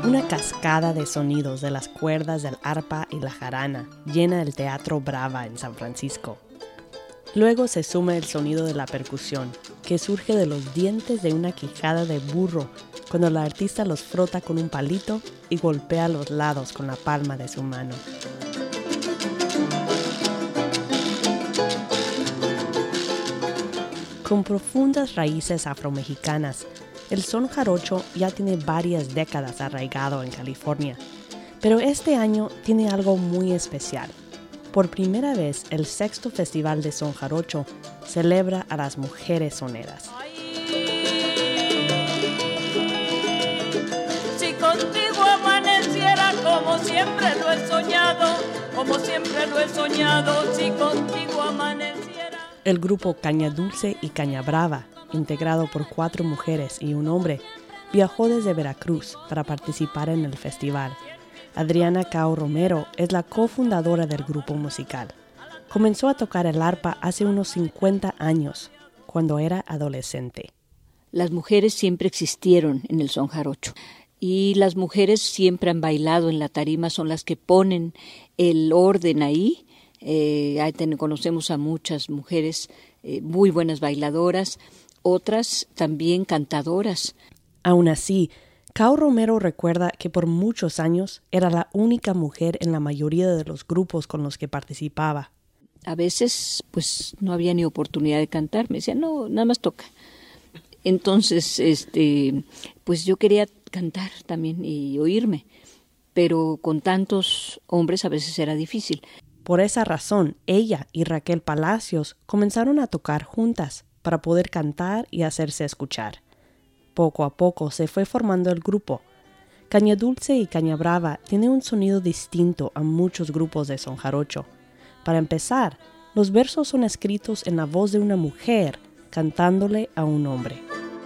Una cascada de sonidos de las cuerdas del arpa y la jarana llena el Teatro Brava en San Francisco. Luego se suma el sonido de la percusión, que surge de los dientes de una quijada de burro cuando la artista los frota con un palito y golpea los lados con la palma de su mano. Con profundas raíces afromexicanas, el son jarocho ya tiene varias décadas arraigado en California, pero este año tiene algo muy especial. Por primera vez, el 6º Festival de Son Jarocho celebra a las mujeres soneras. Si contigo amaneciera como siempre lo he soñado, como siempre lo he soñado, si contigo amaneciera. El grupo Caña Dulce y Caña Brava, integrado por 4 mujeres y un hombre, viajó desde Veracruz para participar en el festival. Adriana Cao Romero es la cofundadora del grupo musical. Comenzó a tocar el arpa hace unos 50 años, cuando era adolescente. Las mujeres siempre existieron en el son jarocho y las mujeres siempre han bailado en la tarima, son las que ponen el orden ahí. Conocemos a muchas mujeres muy buenas bailadoras, otras también cantadoras. Aún así, Cao Romero recuerda que por muchos años era la única mujer en la mayoría de los grupos con los que participaba. A veces pues no había ni oportunidad de cantar, me decían, no, nada más toca. Entonces, pues yo quería cantar también y oírme, pero con tantos hombres a veces era difícil. Por esa razón, ella y Raquel Palacios comenzaron a tocar juntas para poder cantar y hacerse escuchar. Poco a poco se fue formando el grupo. Caña Dulce y Caña Brava tienen un sonido distinto a muchos grupos de son jarocho. Para empezar, los versos son escritos en la voz de una mujer cantándole a un hombre.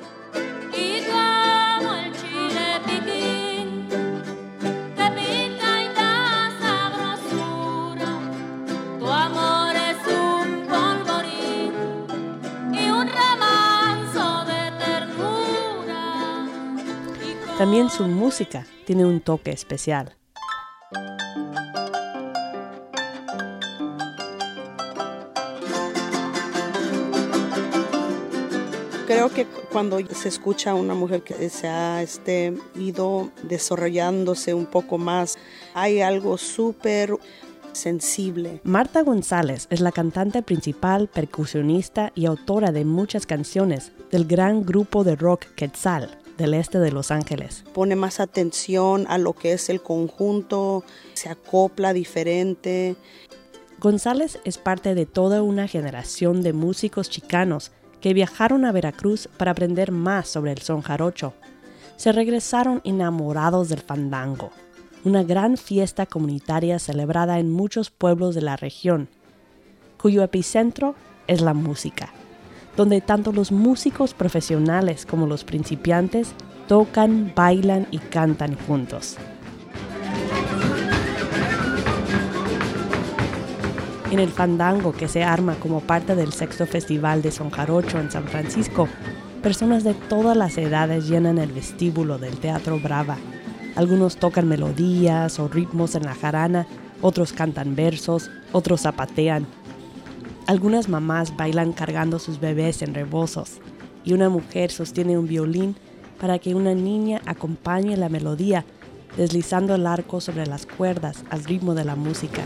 También su música tiene un toque especial. Creo que cuando se escucha a una mujer que se ha ido desarrollándose un poco más, hay algo súper sensible. Marta González es la cantante principal, percusionista y autora de muchas canciones del gran grupo de rock Quetzal, del este de Los Ángeles. Pone más atención a lo que es el conjunto, se acopla diferente. González es parte de toda una generación de músicos chicanos que viajaron a Veracruz para aprender más sobre el son jarocho. Se regresaron enamorados del fandango, una gran fiesta comunitaria celebrada en muchos pueblos de la región, cuyo epicentro es la música, donde tanto los músicos profesionales como los principiantes tocan, bailan y cantan juntos. En el fandango que se arma como parte del 6º Festival de Son Jarocho en San Francisco, personas de todas las edades llenan el vestíbulo del Teatro Brava. Algunos tocan melodías o ritmos en la jarana, otros cantan versos, otros zapatean. Algunas mamás bailan cargando sus bebés en rebozos y una mujer sostiene un violín para que una niña acompañe la melodía, deslizando el arco sobre las cuerdas al ritmo de la música.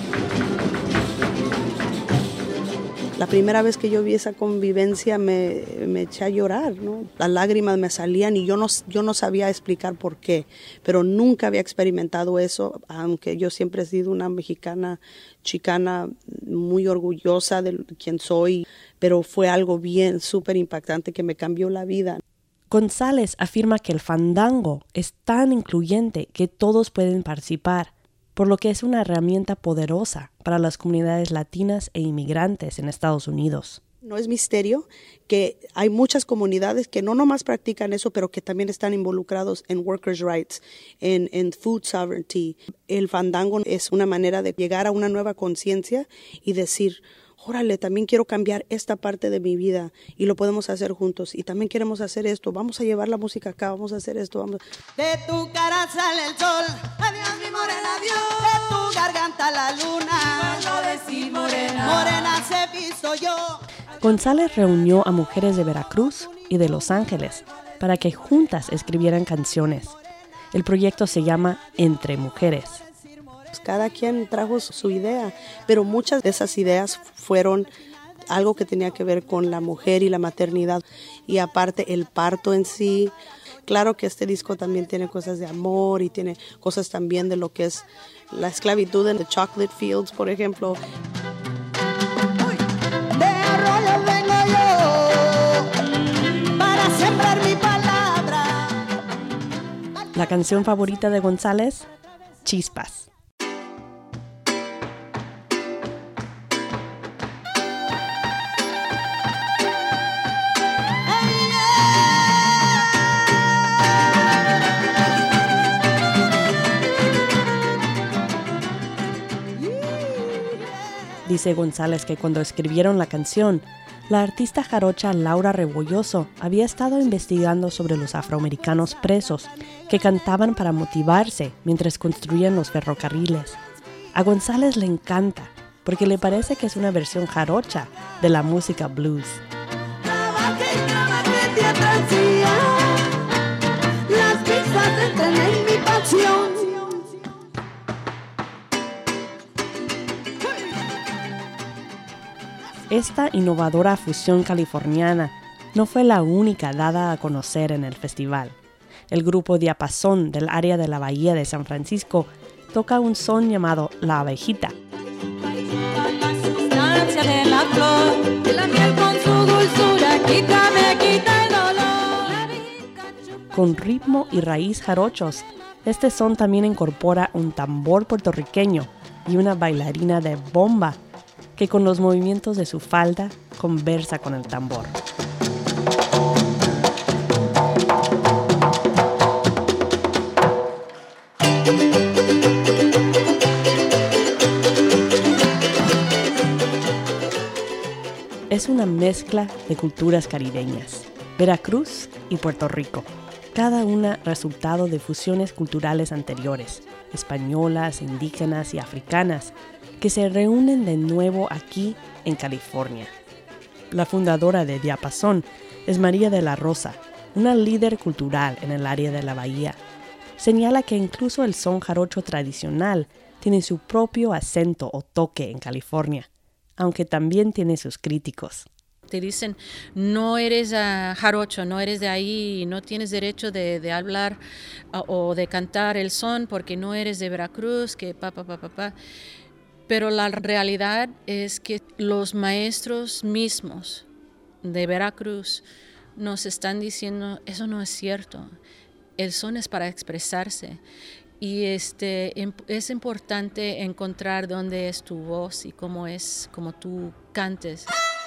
La primera vez que yo vi esa convivencia me eché a llorar, ¿no? Las lágrimas me salían y yo no sabía explicar por qué, pero nunca había experimentado eso, aunque yo siempre he sido una mexicana chicana muy orgullosa de quien soy, pero fue algo bien súper impactante que me cambió la vida. González afirma que el fandango es tan incluyente que todos pueden participar, por lo que es una herramienta poderosa para las comunidades latinas e inmigrantes en Estados Unidos. No es misterio que hay muchas comunidades que no nomás practican eso, pero que también están involucrados en workers' rights, en food sovereignty. El fandango es una manera de llegar a una nueva conciencia y decir, órale, también quiero cambiar esta parte de mi vida y lo podemos hacer juntos. Y también queremos hacer esto, vamos a llevar la música acá, vamos a hacer esto. De tu cara sale el sol, adiós mi morena, adiós. De tu garganta la luna, y vuelvo a decir morena, morena se visto yo. González reunió a mujeres de Veracruz y de Los Ángeles para que juntas escribieran canciones. El proyecto se llama Entre Mujeres. Cada quien trajo su idea, pero muchas de esas ideas fueron algo que tenía que ver con la mujer y la maternidad. Y aparte el parto en sí. Claro que este disco también tiene cosas de amor y tiene cosas también de lo que es la esclavitud en The Chocolate Fields, por ejemplo. De arroyo vengo yo para sembrar mi palabra. La canción favorita de González, Chispas. Dice González que cuando escribieron la canción, la artista jarocha Laura Rebolloso había estado investigando sobre los afroamericanos presos que cantaban para motivarse mientras construían los ferrocarriles. A González le encanta porque le parece que es una versión jarocha de la música blues. Las pistas entran en mi pasión. Esta innovadora fusión californiana no fue la única dada a conocer en el festival. El grupo Diapasón del área de la Bahía de San Francisco toca un son llamado La Abejita. La sustancia de la flor, la miel con su dulzura, me quita el dolor. Con ritmo y raíz jarochos, este son también incorpora un tambor puertorriqueño y una bailarina de bomba que con los movimientos de su falda conversa con el tambor. Es una mezcla de culturas caribeñas, Veracruz y Puerto Rico, cada una resultado de fusiones culturales anteriores, españolas, indígenas y africanas, que se reúnen de nuevo aquí en California. La fundadora de Diapasón es María de la Rosa, una líder cultural en el área de la Bahía. Señala que incluso el son jarocho tradicional tiene su propio acento o toque en California, aunque también tiene sus críticos. Te dicen, no eres jarocho, no eres de ahí, no tienes derecho de hablar o de cantar el son porque no eres de Veracruz, que pa. Pero la realidad es que los maestros mismos de Veracruz nos están diciendo, eso no es cierto, el son es para expresarse y es importante encontrar dónde es tu voz y cómo tú cantes.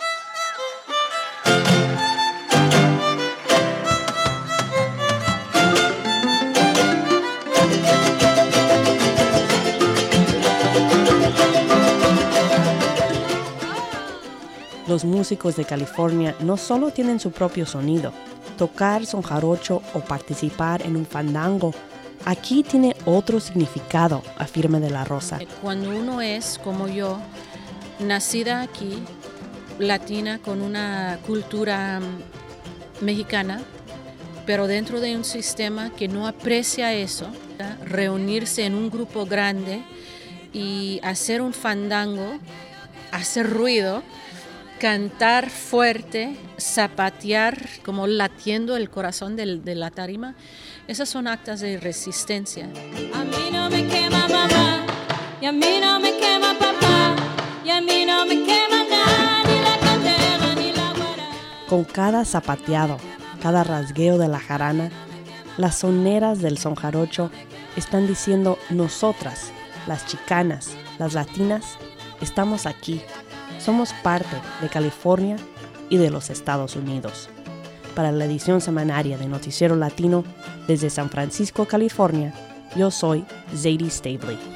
Los músicos de California no solo tienen su propio sonido, tocar son jarocho o participar en un fandango, aquí tiene otro significado, afirma de la Rosa. Cuando uno es como yo, nacida aquí, latina con una cultura mexicana, pero dentro de un sistema que no aprecia eso, reunirse en un grupo grande y hacer un fandango, hacer ruido, cantar fuerte, zapatear, como latiendo el corazón de la tarima, esas son actas de resistencia. A mí no me quema mamá, y a mí no me quema papá, y a mí no me quema nada, ni la candela ni la guará. Con cada zapateado, cada rasgueo de la jarana, las soneras del son jarocho están diciendo nosotras, las chicanas, las latinas, estamos aquí. Somos parte de California y de los Estados Unidos. Para la edición semanaria de Noticiero Latino, desde San Francisco, California, yo soy Zadie Stabley.